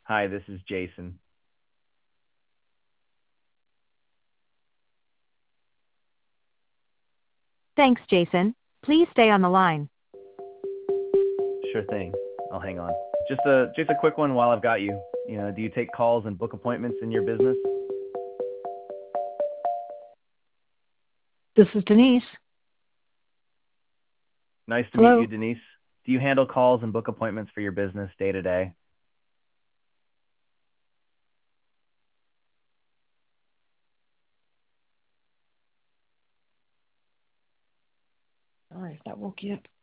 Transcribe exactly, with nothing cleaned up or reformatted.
Hi, this is Jason. Thanks, Jason. Please stay on the line. Sure thing. I'll hang on. Just a just a quick one while I've got you. You know, do you take calls and book appointments in your business? This is Denise. Nice to meet Hello. you, Denise. Do you handle calls and book appointments for your business day to day? Sorry if that woke you up.